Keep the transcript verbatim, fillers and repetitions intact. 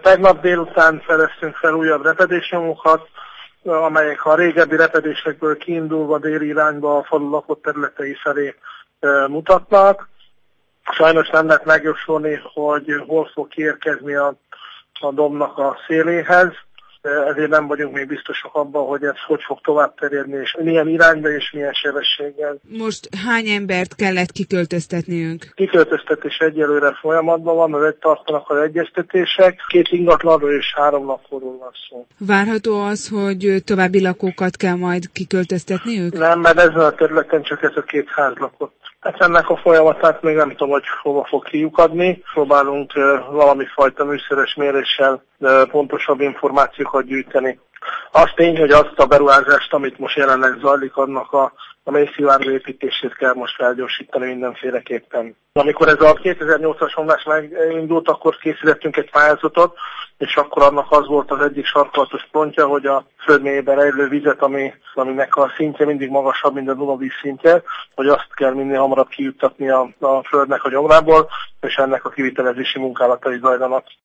Tegnap délután fedeztünk fel újabb repedésnyomokat, amelyek a régebbi repedésekből kiindulva déli irányba a falu lakott területei felé e, mutatnak. Sajnos nem lehet megjósolni, hogy hol fog kiérkezni a, a dombnak a széléhez, ezért nem vagyunk még biztosak abban, hogy ez hogy fog tovább terjedni, és milyen irányba és milyen sebességgel. Most hány embert kellett kiköltöztetniünk? Kiköltöztetés egyelőre folyamatban van, mert egy tartanak az egyeztetések, két ingatlanról és három lakóról van szó. Várható az, hogy további lakókat kell majd kiköltöztetniük? Nem, mert ezen a területen csak ez a két ház lakott. Hát ennek a folyamatát még nem tudom, hogy hova fog kiukadni. Próbálunk uh, valami fajta műszeres méréssel uh, pontosabb információkat gyűjteni. Az tény, hogy azt a beruházást, amit most jelenleg zajlik, annak a, a mélyszivárgó építését kell most felgyorsítani mindenféleképpen. Amikor ez a kétezer-nyolcas omlás megindult, akkor készítettünk egy pályázatot, és akkor annak az volt az egyik sarkalatos pontja, hogy a földmélyében rejlő vizet, ami, aminek a szintje mindig magasabb, mint a Dunavíz szintje, hogy azt kell minél hamarabb kijuttatni a, a földnek a gyomrából, és ennek a kivitelezési munkálatai zajlanak.